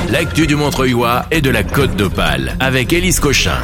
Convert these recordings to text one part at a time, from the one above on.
l'actu du Montreuilois et de la Côte d'Opale avec Élise Cochin.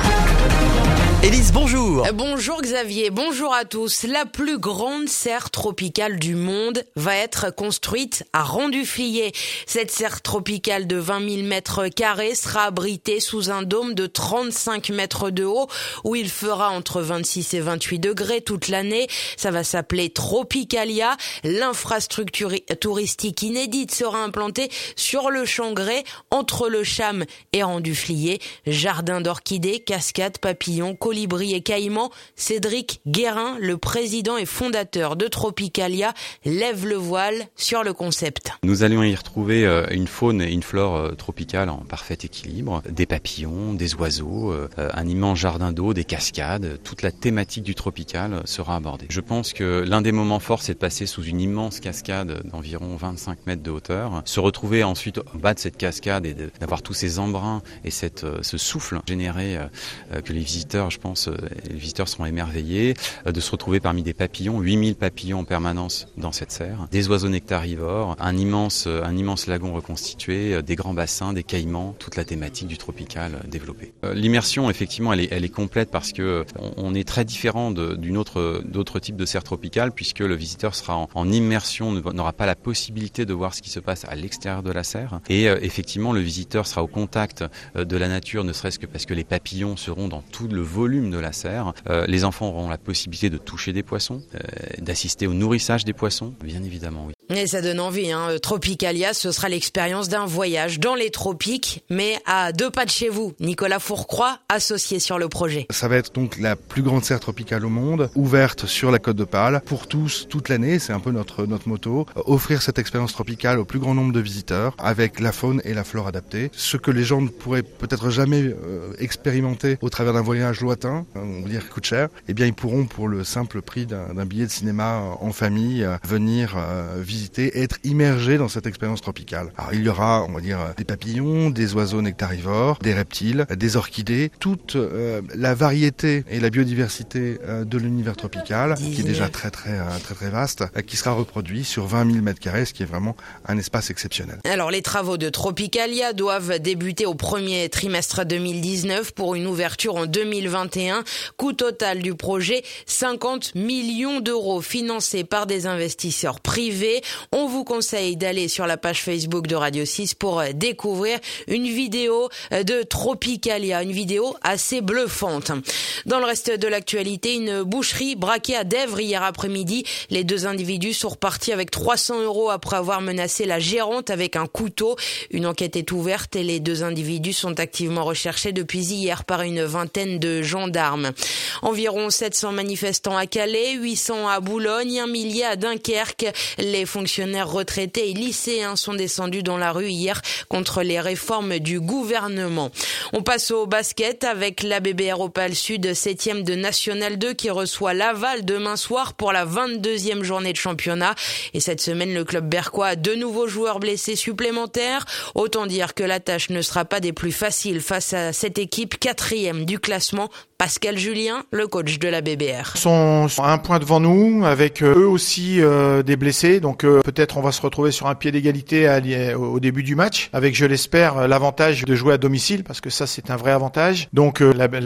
Élise, bonjour. Bonjour Xavier, bonjour à tous. La plus grande serre tropicale du monde va être construite à Rang-du-Fliers. Cette serre tropicale de 20 000 mètres carrés sera abritée sous un dôme de 35 mètres de haut où il fera entre 26 et 28 degrés toute l'année. Ça va s'appeler Tropicalia. L'infrastructure touristique inédite sera implantée sur le Champ Grès, entre le Cham et Rang-du-Fliers. Jardin d'orchidées, cascades, papillons, colibris et caïmans. Cédric Guérin, le président et fondateur de Tropicalia, lève le voile sur le concept. Nous allions y retrouver une faune et une flore tropicale en parfait équilibre, des papillons, des oiseaux, un immense jardin d'eau, des cascades. Toute la thématique du tropical sera abordée. Je pense que l'un des moments forts, c'est de passer sous une immense cascade d'environ 25 mètres de hauteur, se retrouver ensuite au bas de cette cascade et d'avoir tous ces embruns et ce souffle généré que les visiteurs, je pense, les visiteurs seront émerveillés, de se retrouver parmi des papillons, 8000 papillons en permanence dans cette serre, des oiseaux nectarivores, un immense lagon reconstitué, des grands bassins, des caïmans, toute la thématique du tropical développée. L'immersion, effectivement, elle est complète parce que on est très différent d'autres types de serres tropicales puisque le visiteur sera en immersion, n'aura pas la possibilité de voir ce qui se passe à l'extérieur de la serre et effectivement le visiteur sera au contact de la nature, ne serait-ce que parce que les papillons seront dans tout le volume de la serre. Les enfants auront la possibilité de toucher des poissons, d'assister au nourrissage des poissons, bien évidemment, oui. Et ça donne envie, hein. Tropicalia, ce sera l'expérience d'un voyage dans les tropiques, mais à 2 pas de chez vous. Nicolas Fourcroy, associé sur le projet. Ça va être donc la plus grande serre tropicale au monde, ouverte sur la Côte d'Opale, pour tous, toute l'année, c'est un peu notre motto. Offrir cette expérience tropicale au plus grand nombre de visiteurs, avec la faune et la flore adaptée. Ce que les gens ne pourraient peut-être jamais expérimenter au travers d'un voyage lointain, on va dire qui coûte cher, eh bien ils pourront pour le simple prix d'un billet de cinéma en famille venir visiter et être immergés dans cette expérience tropicale. Alors il y aura, on va dire, des papillons, des oiseaux nectarivores, des reptiles, des orchidées, toute la variété et la biodiversité de l'univers tropical, qui est déjà très vaste, qui sera reproduit sur 20 000 mètres carrés, ce qui est vraiment un espace exceptionnel. Alors les travaux de Tropicalia doivent débuter au premier trimestre 2019 pour une ouverture en 2021. Coût total du projet, 50 millions d'euros financés par des investisseurs privés. On vous conseille d'aller sur la page Facebook de Radio 6 pour découvrir une vidéo de Tropicalia, une vidéo assez bluffante. Dans le reste de l'actualité, une boucherie braquée à Dèvres hier après-midi. Les 2 individus sont repartis avec 300 € après avoir menacé la gérante avec un couteau. Une enquête est ouverte et les 2 individus sont activement recherchés depuis hier par une vingtaine de gendarmes. Environ 700 manifestants à Calais, 800 à Boulogne, 1 millier à Dunkerque. Les fonctionnaires retraités et lycéens sont descendus dans la rue hier contre les réformes du gouvernement. On passe au basket avec la BBR Opale Sud, 7e de National 2 qui reçoit Laval demain soir pour la 22e journée de championnat. Et cette semaine, le club berquois a 2 nouveaux joueurs blessés supplémentaires. Autant dire que la tâche ne sera pas des plus faciles face à cette équipe 4e du classement. Pascal Julien, le coach de la BBR. Ils sont à 1 point devant nous, avec eux aussi des blessés. Donc peut-être on va se retrouver sur un pied d'égalité au début du match, avec, je l'espère, l'avantage de jouer à domicile, parce que ça c'est un vrai avantage. Donc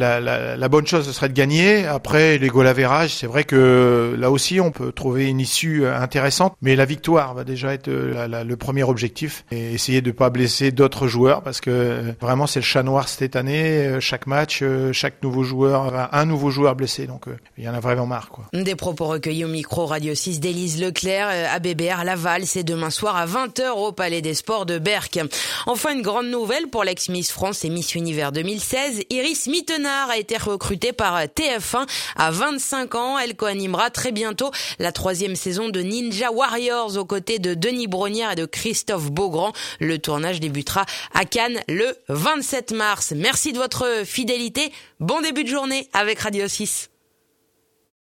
la bonne chose ce serait de gagner. Après les goal average, c'est vrai que là aussi on peut trouver une issue intéressante, mais la victoire va déjà être le premier objectif, et essayer de pas blesser d'autres joueurs, parce que vraiment c'est le chat noir cette année. Chaque match, chaque nouveau joueur, un nouveau joueur blessé, donc il y en a vraiment marre, quoi. Des propos recueillis au micro Radio 6 d'Élise Leclerc à BBR Laval, c'est demain soir à 20h au Palais des Sports de Berck. Enfin, une grande nouvelle pour l'ex-Miss France et Miss Univers 2016, Iris Mittenard a été recrutée par TF1 à 25 ans. Elle co-animera très bientôt la 3e saison de Ninja Warriors aux côtés de Denis Brognière et de Christophe Beaugrand. Le tournage débutera à Cannes le 27 mars. Merci de votre fidélité. Bon début de journée avec Radio 6.